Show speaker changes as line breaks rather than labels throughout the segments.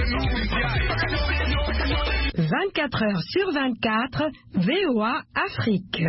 24 heures sur 24, VOA Afrique.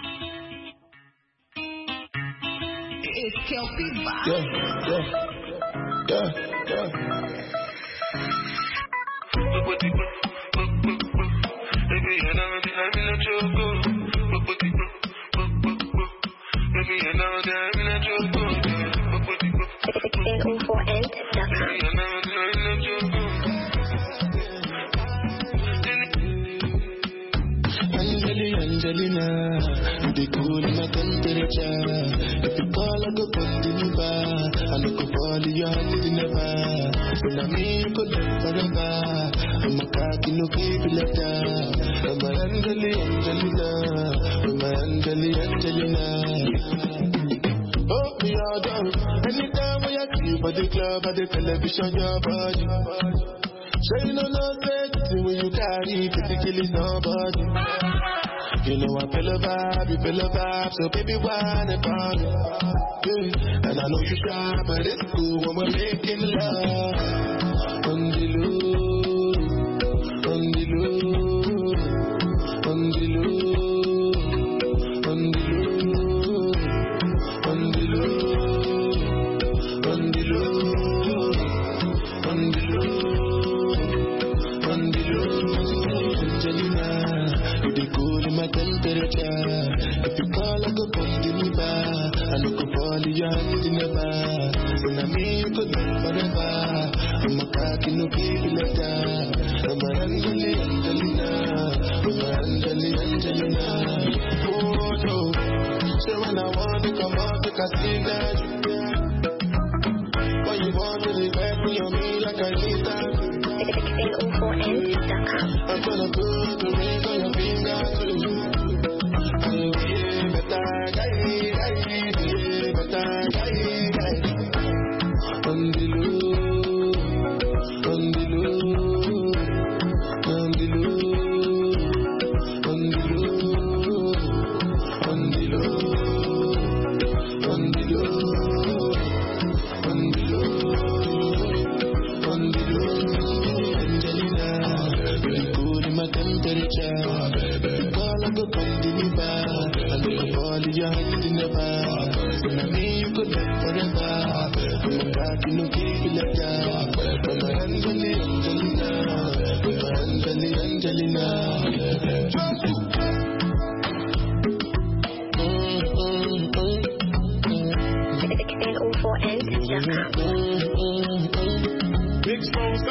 Angelina, they cool in my temperature. If you call, I go come to me bar. I look up all your hands in the bar. When I mean you could live forever. I'm a cocky no keep it like that. I'm a Angelina. I'm a Angelina. Oh, me all down. Anytime when I see you by the club, by the television, your body. So you know no safety when you carry, particularly nobody. You know I feel a vibe, so baby why about me? Yeah. And I know you shy, but it's cool when we're making love. On the low, on the low, on the low, on the low, on the low, on the low, on the low. Angelina, you dey cool in my temperature. If you call, I go come to me bar. I look up all your hands in the bar. When I mean you could live forever. I'm a cocky no baby like that. I'm a Angelina. I'm a Angelina. Oh no. So when I want to come out, I can see that. When you want to live back on me like I need that. I'm gonna put the ring on your finger too. I'll be better, on the low, on the low, on the low, on the low, on the low, on the low, on the low, on the low. My temperature, call I go come to me bar. I look up all your hands in the bar. When I mean you could live forever. I'm a cocky no keep it like that. I'm a Angelina, I'm a Angelina. Big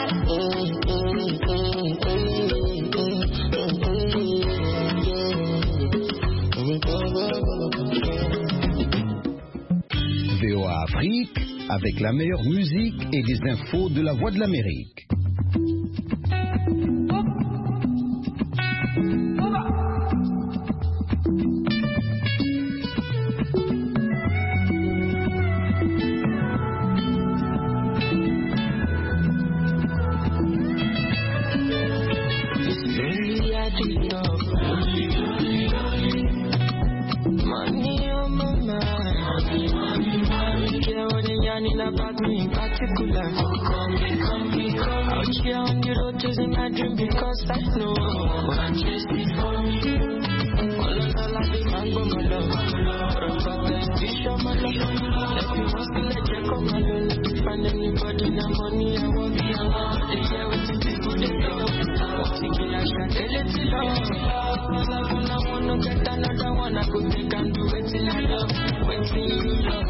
VOA Afrique, avec la meilleure musique et des infos de la Voix de l'Amérique.
About me in particular. Out here on the road chasing my dream because I know I'm chasing for me. All of the mango, my love. But the vision, my love. Let me once let you come, my love. Let me find anybody, no money, I won't be alone. They hear what you do, they know. Thinking I should tell it to love. I want to get another one, I could make and do it till I love. Waiting you love.